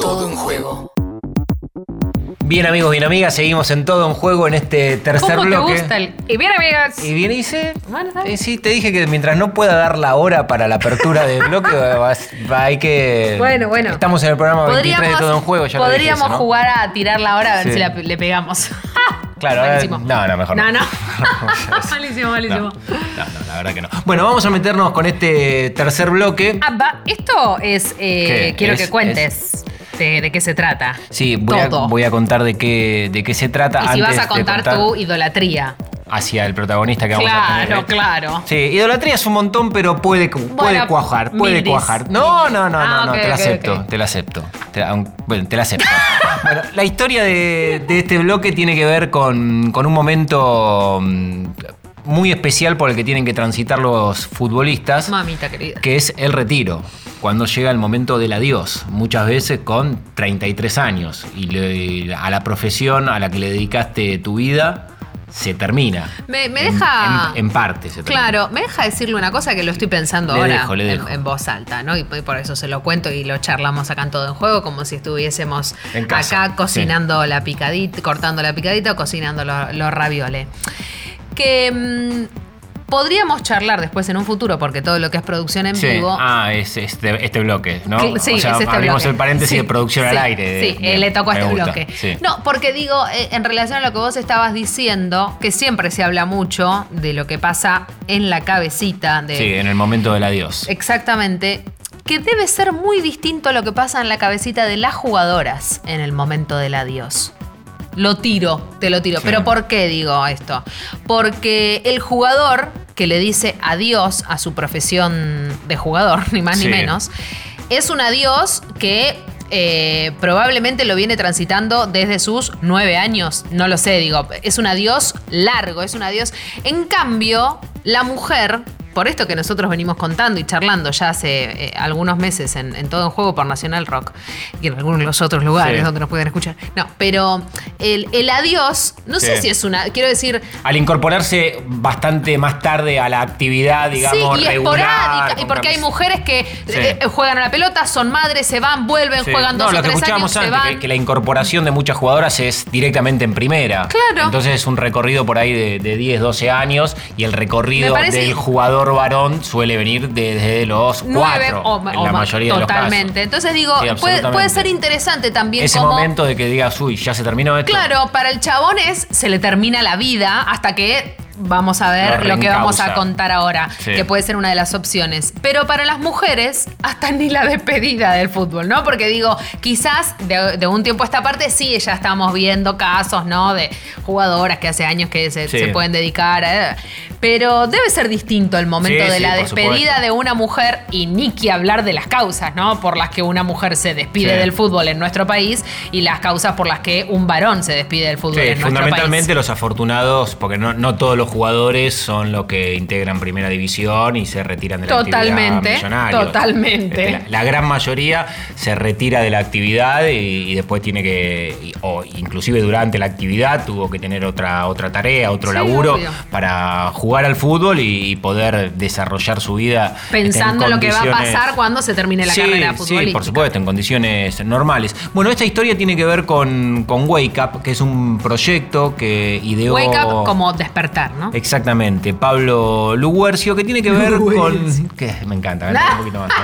Todo en Juego. Bien amigos, bien amigas, seguimos en Todo en Juego en este tercer ¿Cómo bloque. te gusta el...? Y bien amigas. Y bien hice. Bueno, sí, te dije que mientras no pueda dar la hora para la apertura del bloque, hay que... Bueno. Estamos en el programa 23 de Todo en Juego, ya lo dije podríamos eso, ¿no? jugar a tirar la hora a ver Sí. si le pegamos. Claro, Malísimo. no, mejor no. No. Malísimo. No, la verdad que no. Bueno, vamos a meternos con este tercer bloque. Esto es... quiero Es- que cuentes de qué se trata. Sí, Todo. voy a contar de qué se trata. Y si vas antes a contar de tu idolatría. hacia el protagonista que vamos a tener. Claro. Sí, idolatría es un montón, pero puede cuajar. Puede Mildis. cuajar. No, ok, te la ok. te la acepto. Te la acepto. Bueno, la historia de este bloque tiene que ver con un momento muy especial por el que tienen que transitar los futbolistas. Mamita querida. Que es el retiro, cuando llega el momento del adiós, muchas veces con 33 años, y a la profesión a la que le dedicaste tu vida se termina. Me deja... En parte se termina. Claro, me deja decirle una cosa que lo estoy pensando Le ahora dejo. en voz alta, ¿no? Y por eso se lo cuento y lo charlamos acá en Todo en Juego, como si estuviésemos En casa, acá cocinando la picadita, cortando la picadita o cocinando los ravioles. Que podríamos charlar después en un futuro, porque todo lo que es producción en vivo... es este bloque, ¿no? Sí, o sea, es este abrimos bloque. el paréntesis Sí, de producción sí, al aire. Sí, le tocó a Me este gusta, bloque. sí. No, porque digo, en relación a lo que vos estabas diciendo, que siempre se habla mucho de lo que pasa en la cabecita de... Sí, en el momento del adiós. Exactamente. Que debe ser muy distinto a lo que pasa en la cabecita de las jugadoras en el momento del adiós. Te lo tiro. Sí. ¿Pero por qué digo esto? Porque el jugador que le dice adiós a su profesión de jugador, ni más ni Sí. menos, es un adiós que probablemente lo viene transitando desde sus 9 años. No lo sé, es un adiós largo, es un adiós. En cambio, la mujer... Por esto que nosotros venimos contando y charlando ya hace algunos meses en Todo en Juego por Nacional Rock y en algunos de los otros lugares Sí. donde nos pueden escuchar. No, pero el adiós, no sé Sí. si es una... Quiero decir... Al incorporarse bastante más tarde a la actividad, digamos, sí, y regular. esporádica. Y porque hay mujeres que juegan a la pelota, son madres, se van, vuelven, Sí. juegan 2 No, o lo que 3 años, escuchábamos se antes, van. que la incorporación de muchas jugadoras es directamente en primera. Claro. Entonces es un recorrido por ahí de 10, 12 años y el recorrido Me parece- del jugador varón suele venir desde los 4, en la mayoría de los casos. Totalmente. Entonces Sí, puede absolutamente. ser interesante también Ese como... momento de que digas, uy, ya se terminó esto. Claro, para el chabón se le termina la vida hasta que vamos a ver lo que vamos a contar ahora, Sí. que puede ser una de las opciones. Pero para las mujeres, hasta ni la despedida del fútbol, ¿no? Porque quizás de un tiempo a esta parte sí, ya estamos viendo casos, ¿no? De jugadoras que hace años que se pueden dedicar a... Pero debe ser distinto el momento Sí, de la por despedida supuesto. de una mujer, y ni que hablar de las causas, ¿no? Por las que una mujer se despide Sí. del fútbol en nuestro país y las causas por las que un varón se despide del fútbol Sí, en nuestro país. fundamentalmente los afortunados, porque no todos los jugadores son los que integran Primera División y se retiran de la Totalmente, actividad Millonarios. totalmente. La gran mayoría se retira de la actividad y después tiene o inclusive durante la actividad tuvo que tener otra tarea, otro Sí, laburo obvio. para jugar al fútbol y poder desarrollar su vida Pensando en lo que va a pasar cuando se termine la carrera futbolística. Sí, por supuesto, en condiciones normales. Bueno, esta historia tiene que ver con Wake Up, que es un proyecto que ideó... Wake up como despertar, ¿no? Exactamente, Pablo Luguercio, que tiene que ver con... ¿Qué? Me encanta, un poquito más.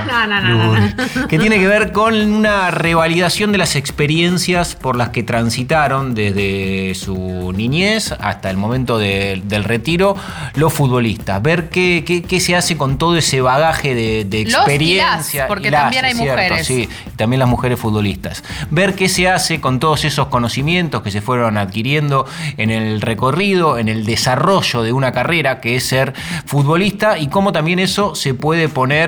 No. Que tiene que ver con una revalidación de las experiencias por las que transitaron desde su niñez hasta el momento del retiro los futbolistas. Ver qué se hace con todo ese bagaje de experiencia. Las, porque también hay mujeres. Sí, también las mujeres futbolistas. Ver qué se hace con todos esos conocimientos que se fueron adquiriendo en el recorrido, en el desarrollo de una carrera que es ser futbolista y cómo también eso se puede poner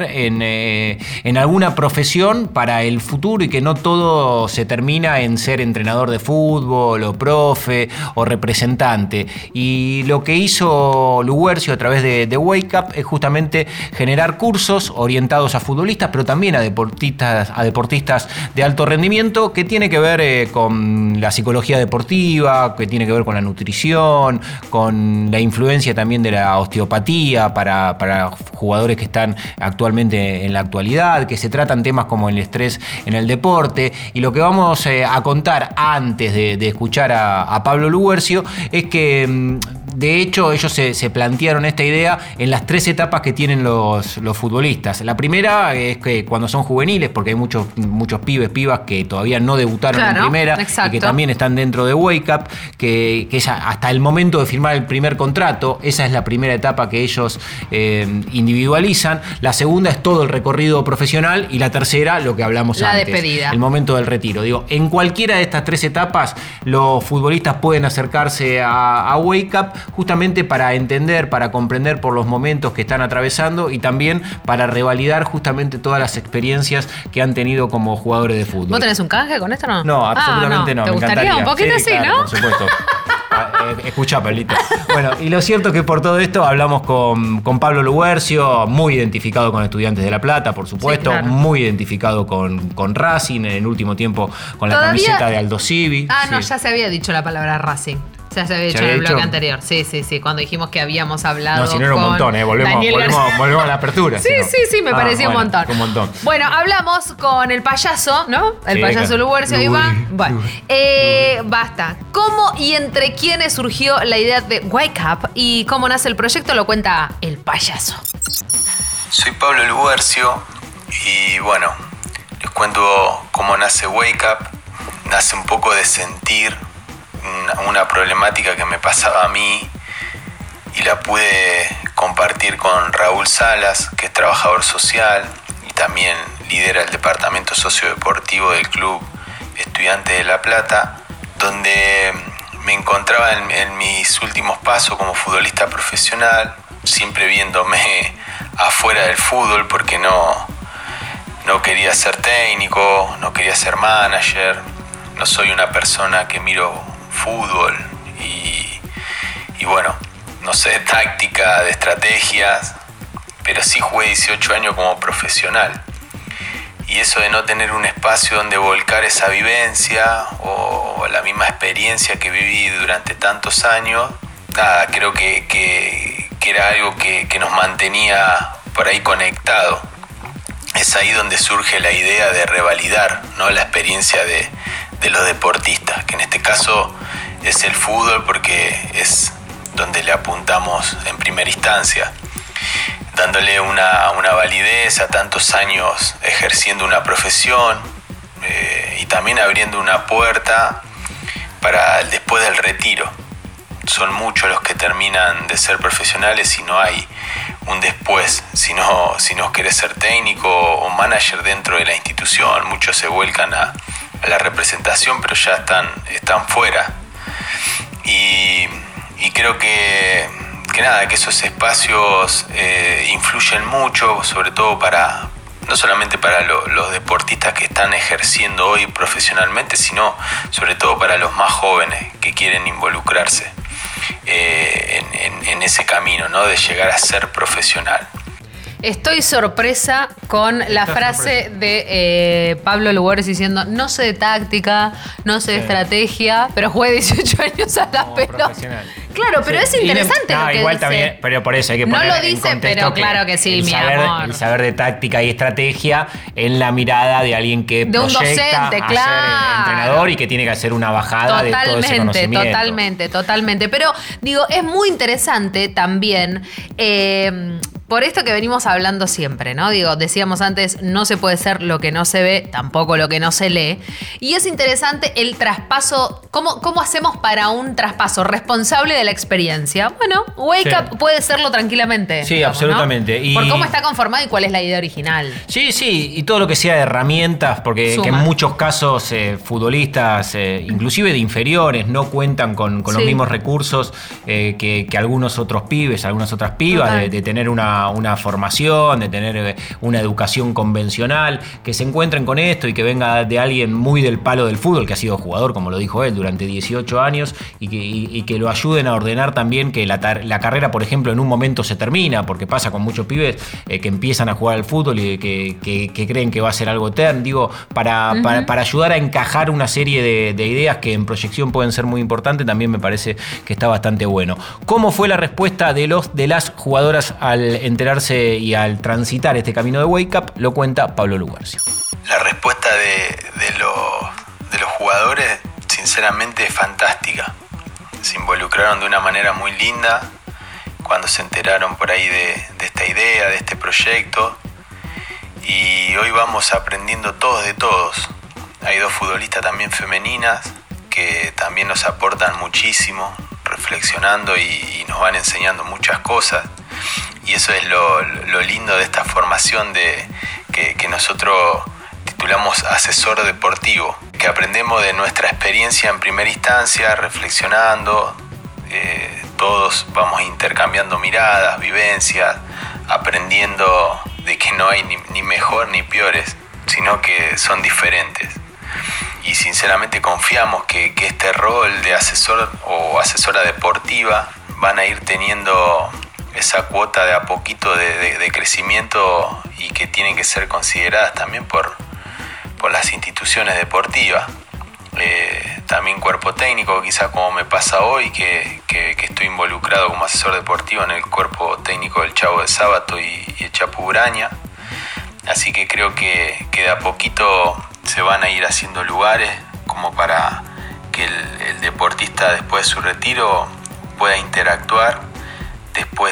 en alguna profesión para el futuro y que no todo se termina en ser entrenador de fútbol o profe o representante. Y lo que hizo Luguercio a través de Wake Up es justamente generar cursos orientados a futbolistas, pero también a deportistas de alto rendimiento, que tiene que ver con la psicología deportiva, que tiene que ver con la nutrición, con la influencia también de la osteopatía para jugadores que están actualmente en la actualidad, que se tratan temas como el estrés en el deporte. Y lo que vamos a contar antes de escuchar a Pablo Luguercio es que de hecho ellos se plantearon esta idea en las 3 etapas que tienen los futbolistas. La primera es que cuando son juveniles, porque hay muchos pibas que todavía no debutaron en primera, exacto, y que también están dentro de Wake Up, que es hasta el momento de firmar el primer contrato. Esa es la primera etapa que ellos individualizan. La segunda es todo el recorrido profesional, y la tercera, lo que hablamos la antes, despedida, el momento del retiro. Digo, en cualquiera de estas 3 etapas los futbolistas pueden acercarse a Wake Up, justamente para entender, para comprender por los momentos que están atravesando, y también para revalidar justamente todas las experiencias que han tenido como jugadores de fútbol. ¿Vos tenés un canje con esto, no? No, absolutamente no. ¿Te me gustaría encantaría. un poquito Sí, así, claro, no? Por supuesto. Escuchá, Pablito. Bueno, y lo cierto es que por todo esto hablamos con Pablo Luguercio, muy identificado con Estudiantes de La Plata, por supuesto, sí, claro, muy identificado con Racing, en el último tiempo con la ¿Todavía? Camiseta de Aldo Civi. No, ya se había dicho la palabra Racing. Ya se había dicho en el bloque anterior. Sí, cuando dijimos que habíamos hablado. No, si no era un montón, volvemos a la apertura. Sí, me pareció un montón. Un montón. Bueno, hablamos con el payaso, ¿no? El payaso claro. Luguercio, ahí va. Bueno, basta. ¿Cómo y entre quiénes surgió la idea de Wake Up y cómo nace el proyecto? Lo cuenta el payaso. Soy Pablo Luguercio y bueno, les cuento cómo nace Wake Up. Nace un poco de sentir una problemática que me pasaba a mí, y la pude compartir con Raúl Salas, que es trabajador social y también lidera el departamento sociodeportivo del Club Estudiantes de La Plata, donde me encontraba en mis últimos pasos como futbolista profesional, siempre viéndome afuera del fútbol porque no quería ser técnico, no quería ser manager, no soy una persona que miro fútbol y bueno, no sé de táctica, de estrategias, pero sí jugué 18 años como profesional, y eso de no tener un espacio donde volcar esa vivencia o la misma experiencia que viví durante tantos años, creo que era algo que nos mantenía por ahí conectado. Es ahí donde surge la idea de revalidar, ¿no?, la experiencia de los deportistas, que en este caso es el fútbol porque es donde le apuntamos en primera instancia, dándole una validez a tantos años ejerciendo una profesión, y también abriendo una puerta para el después del retiro. Son muchos los que terminan de ser profesionales y no hay un después, si no querés ser técnico o manager dentro de la institución. Muchos se vuelcan a la representación, pero ya están fuera. Y creo que esos espacios influyen mucho, sobre todo no solamente para los deportistas que están ejerciendo hoy profesionalmente, sino sobre todo para los más jóvenes que quieren involucrarse en ese camino, ¿no?, de llegar a ser profesional. Estoy sorpresa con la frase de Pablo Luguercio diciendo: no sé de táctica, no sé de estrategia, pero jugué 18 años a la pelota. Claro, pero es interesante lo que igual dice. También, pero por eso hay que poner no lo dice, en contexto, pero claro que sí, mi amor. El saber de táctica y estrategia en la mirada de alguien que de un proyecta docente, a claro, ser entrenador y que tiene que hacer una bajada de todo ese conocimiento. Totalmente. Pero digo, es muy interesante también. Por esto que venimos hablando siempre, ¿no? Digo, decíamos antes, no se puede ser lo que no se ve, tampoco lo que no se lee. Y es interesante el traspaso, ¿cómo hacemos para un traspaso responsable de la experiencia? Bueno, Wake Up puede serlo tranquilamente. Sí, digamos, absolutamente. ¿no? Por cómo está conformado y cuál es la idea original. Sí, y todo lo que sea de herramientas, porque que en muchos casos futbolistas, inclusive de inferiores, no cuentan con los mismos recursos que algunos otros pibes, algunas otras pibas, de tener una una formación, de tener una educación convencional, que se encuentren con esto y que venga de alguien muy del palo del fútbol, que ha sido jugador, como lo dijo él, durante 18 años, y que lo ayuden a ordenar también que la carrera, por ejemplo, en un momento se termina, porque pasa con muchos pibes que empiezan a jugar al fútbol y que creen que va a ser algo eterno, digo, para ayudar a encajar una serie de ideas que en proyección pueden ser muy importantes, también me parece que está bastante bueno. ¿Cómo fue la respuesta de las jugadoras al enterarse y al transitar este camino de Wake Up? Lo cuenta Pablo Luguercio. La respuesta de los jugadores, sinceramente, es fantástica. Se involucraron de una manera muy linda cuando se enteraron por ahí de esta idea, de este proyecto. Y hoy vamos aprendiendo todos de todos. Hay 2 futbolistas también femeninas que también nos aportan muchísimo, reflexionando y nos van enseñando muchas cosas. Y eso es lo lindo de esta formación que nosotros titulamos asesor deportivo, que aprendemos de nuestra experiencia en primera instancia, reflexionando, todos vamos intercambiando miradas, vivencias, aprendiendo de que no hay ni mejor ni peores, sino que son diferentes. Y sinceramente confiamos que este rol de asesor o asesora deportiva van a ir teniendo esa cuota de a poquito de crecimiento y que tienen que ser consideradas también por las instituciones deportivas. También cuerpo técnico, quizás como me pasa hoy, que estoy involucrado como asesor deportivo en el cuerpo técnico del Chavo de Sábato y el Chapu Uraña. Así que creo que de a poquito se van a ir haciendo lugares como para que el deportista después de su retiro pueda interactuar después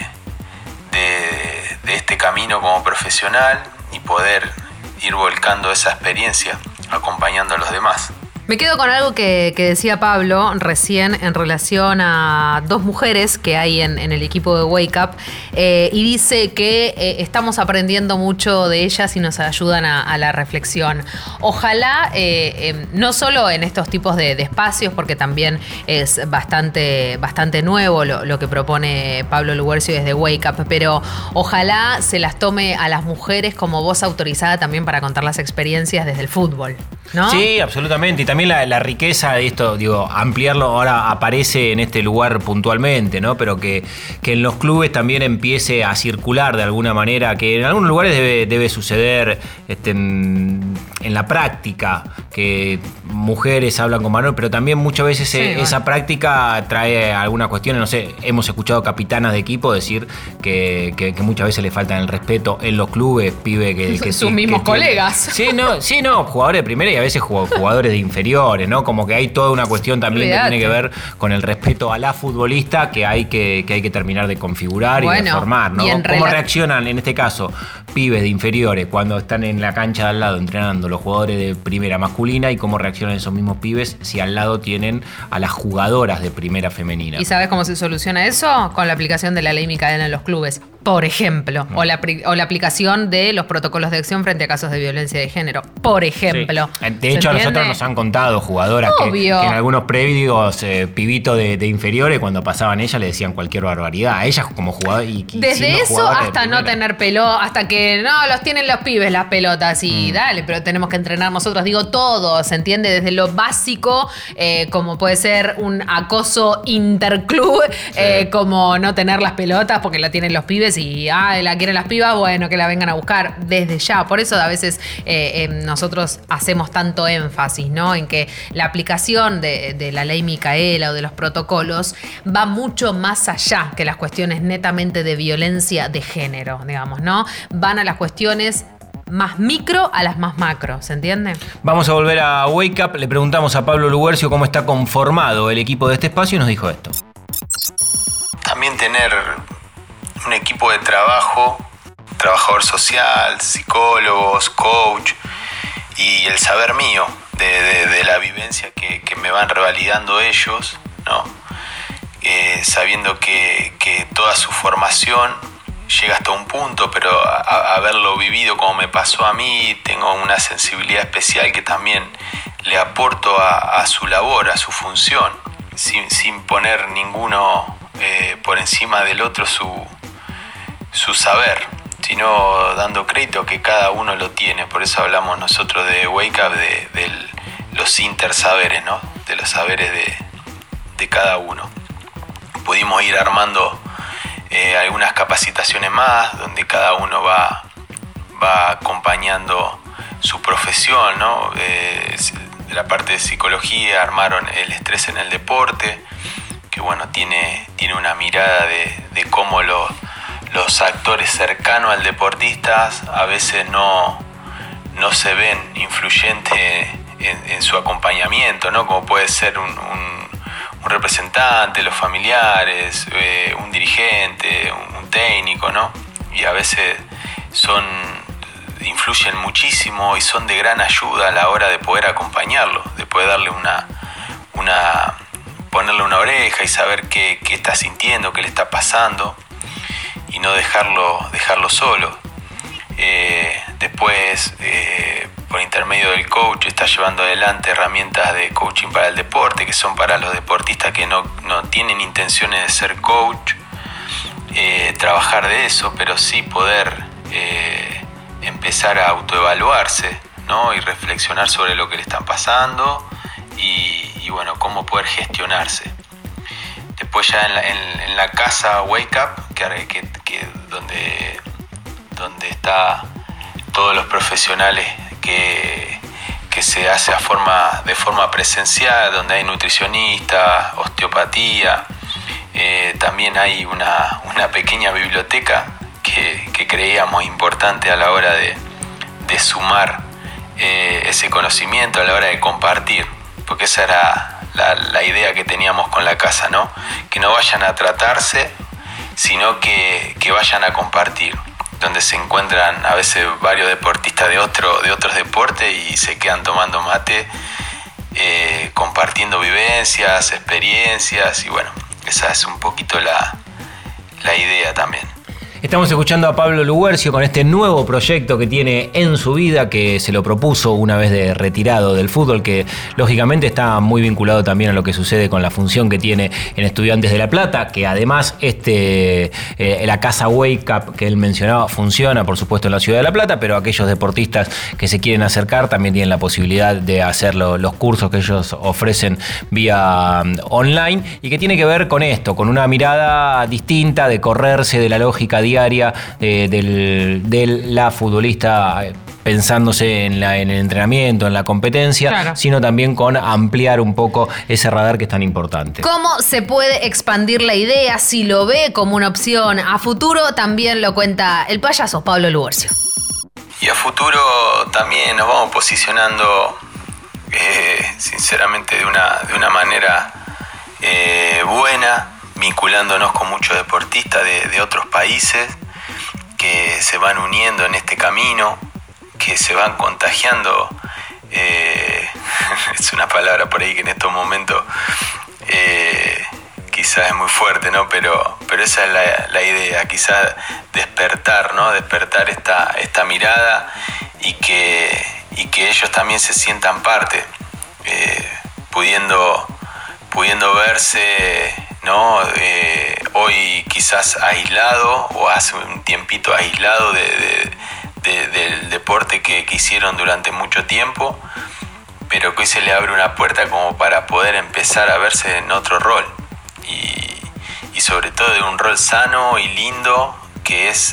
de este camino como profesional y poder ir volcando esa experiencia acompañando a los demás. Me quedo con algo que decía Pablo recién en relación a 2 mujeres que hay en el equipo de Wake Up, y dice que estamos aprendiendo mucho de ellas y nos ayudan a la reflexión. Ojalá, no solo en estos tipos de espacios, porque también es bastante nuevo lo que propone Pablo Luguercio desde Wake Up, pero ojalá se las tome a las mujeres como voz autorizada también para contar las experiencias desde el fútbol, ¿no? Sí, absolutamente. Y también la riqueza de esto, digo, ampliarlo ahora aparece en este lugar puntualmente, ¿no? Pero que en los clubes también empiece a circular de alguna manera, que en algunos lugares debe suceder en la práctica, que mujeres hablan con varones, pero también muchas veces esa práctica trae algunas cuestiones, no sé, hemos escuchado capitanas de equipo decir que muchas veces le faltan el respeto en los clubes, pibe que sus mismos colegas. Sí, no, jugadores de primera y a veces jugadores de inferiores, ¿no? Como que hay toda una cuestión también que tiene que ver con el respeto a la futbolista que hay que terminar de configurar y de formar, ¿no? ¿Cómo reaccionan en este caso pibes de inferiores cuando están en la cancha de al lado entrenando los jugadores de primera masculina y cómo reaccionan esos mismos pibes si al lado tienen a las jugadoras de primera femenina? ¿Y sabes cómo se soluciona eso? Con la aplicación de la ley Micaela en los clubes, por ejemplo, o la aplicación de los protocolos de acción frente a casos de violencia de género, por ejemplo. Sí. De hecho, a nosotros nos han contado jugadoras que en algunos predios pibitos de inferiores, cuando pasaban ellas, le decían cualquier barbaridad. A ellas como jugadoras. Desde eso hasta no tener pelota, hasta que no, los tienen los pibes las pelotas. Y dale, pero tenemos que entrenar nosotros. Digo, todo, ¿se entiende? Desde lo básico, como puede ser un acoso interclub, como no tener las pelotas porque la tienen los pibes y la quieren las pibas, bueno, que la vengan a buscar desde ya. Por eso a veces nosotros hacemos tanto énfasis, ¿no? En que la aplicación de la ley Micaela o de los protocolos va mucho más allá que las cuestiones netamente de violencia de género, digamos, ¿no? Van a las cuestiones más micro a las más macro, ¿se entiende? Vamos a volver a Wake Up. Le preguntamos a Pablo Luguercio cómo está conformado el equipo de este espacio y nos dijo esto. También tener un equipo de trabajo, trabajador social, psicólogos, coach y el saber mío de la vivencia que me van revalidando ellos, ¿no? Sabiendo que toda su formación llega hasta un punto, pero haberlo vivido como me pasó a mí, tengo una sensibilidad especial que también le aporto a su labor, a su función, sin poner ninguno por encima del otro su saber, sino dando crédito que cada uno lo tiene. Por eso hablamos nosotros de Wake Up, de los intersaberes, ¿no? De los saberes de cada uno. Pudimos ir armando algunas capacitaciones más, donde cada uno va acompañando su profesión, ¿no? De la parte de psicología armaron el estrés en el deporte, que bueno, tiene una mirada de cómo los actores cercanos al deportista a veces no se ven influyentes en su acompañamiento, ¿no? Como puede ser un representante, los familiares, un dirigente, un técnico, ¿no? Y a veces influyen muchísimo y son de gran ayuda a la hora de poder acompañarlo, de poder darle ponerle una oreja y saber qué está sintiendo, qué le está pasando y no dejarlo solo. Después, por intermedio del coach, está llevando adelante herramientas de coaching para el deporte, que son para los deportistas que no tienen intenciones de ser coach, trabajar de eso, pero sí poder empezar a autoevaluarse, ¿no? Y reflexionar sobre lo que le están pasando y bueno, cómo poder gestionarse. Después ya en la casa Wake Up, que donde está todos los profesionales que se hace de forma presencial, donde hay nutricionistas, osteopatía, también hay una pequeña biblioteca que creíamos importante a la hora de sumar ese conocimiento, a la hora de compartir, porque esa era la idea que teníamos con la casa, ¿no? Que no vayan a tratarse, sino que vayan a compartir, donde se encuentran a veces varios deportistas de otros deportes y se quedan tomando mate, compartiendo vivencias, experiencias, y bueno, esa es un poquito la idea también. Estamos escuchando a Pablo Luguercio con este nuevo proyecto que tiene en su vida, que se lo propuso una vez de retirado del fútbol, que lógicamente está muy vinculado también a lo que sucede con la función que tiene en Estudiantes de La Plata, que además la casa Wake Up que él mencionaba funciona, por supuesto, en la ciudad de La Plata, pero aquellos deportistas que se quieren acercar también tienen la posibilidad de hacer los cursos que ellos ofrecen vía online, y que tiene que ver con esto, con una mirada distinta, de correrse de la lógica diaria de la futbolista, pensándose en el entrenamiento, en la competencia, claro, sino también con ampliar un poco ese radar que es tan importante. ¿Cómo se puede expandir la idea? Si lo ve como una opción a futuro, también lo cuenta el payaso Pablo Luguercio. Y a futuro también nos vamos posicionando sinceramente de una manera buena, vinculándonos con muchos deportistas de otros países que se van uniendo en este camino, que se van contagiando. Es una palabra por ahí que en estos momentos quizás es muy fuerte, ¿no? Pero esa es la idea, quizás despertar, ¿no? Despertar esta mirada y que ellos también se sientan parte, pudiendo verse, ¿no? Hoy quizás aislado, o hace un tiempito aislado del deporte que hicieron durante mucho tiempo, pero que hoy se le abre una puerta como para poder empezar a verse en otro rol, y sobre todo de un rol sano y lindo, que es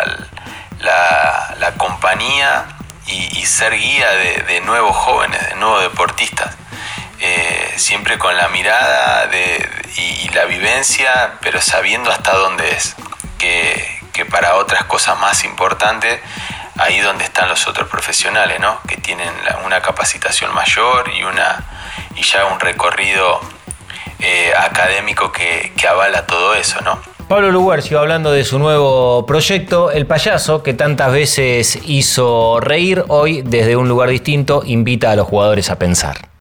la compañía y ser guía de nuevos jóvenes, de nuevos deportistas. Siempre con la mirada y la vivencia, pero sabiendo hasta dónde es, que para otras cosas más importantes, ahí donde están los otros profesionales, ¿no? Que tienen una capacitación mayor y ya un recorrido académico que avala todo eso, ¿no? Pablo Luguercio hablando de su nuevo proyecto, El Payaso, que tantas veces hizo reír, hoy desde un lugar distinto invita a los jugadores a pensar.